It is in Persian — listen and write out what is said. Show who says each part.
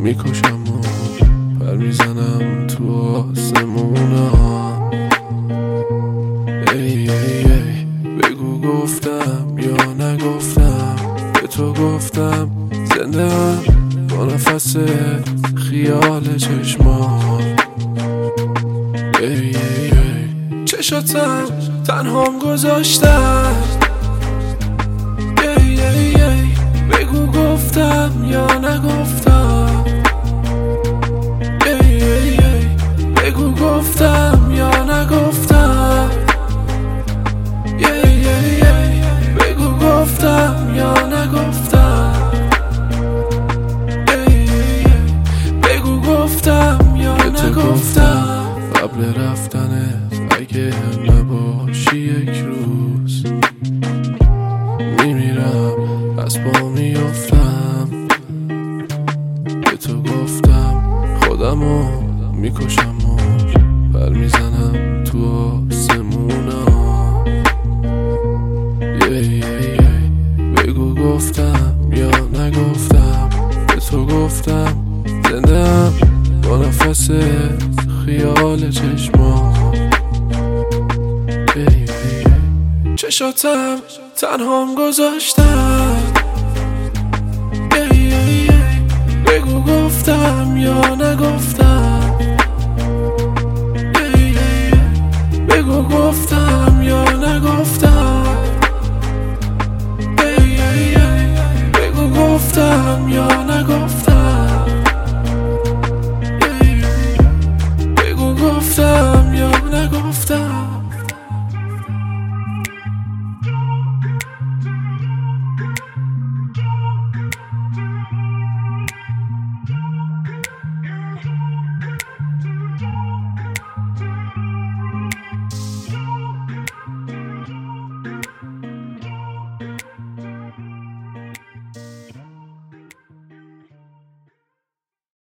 Speaker 1: میکشم و پر میزنم تو آسمونم. ای ای ای بگو گفتم یا نگفتم، به تو گفتم زنده هم با نفس خیال چشمان. ای ای ای چشاتم تنهام گذاشتم. ای ای ای بگو گفتم یا نگفتم. ای ای ای بگو گفتم یا نگفتم. ای ای ای بگو گفتم یا نگفتم. ای ای ای بگو گفتم یا نگفتم. قبل رفتنت اگه نباشی یک روز میمیرم، از پا میافتم. به تو گفتم خودمو میکشم و پر میزنم تو آسمونم. ای ای ای بگو گفتم یا نگفتم، به تو گفتم زنده هم با نفس خیال چشمان. ای ای ای چشاتم تنهام گذاشتم. ای ای ای بگو گفتم یا نگفتم. ای ای ای بگو گفتم یا نگفتم. ای ای ای بگو گفتم یا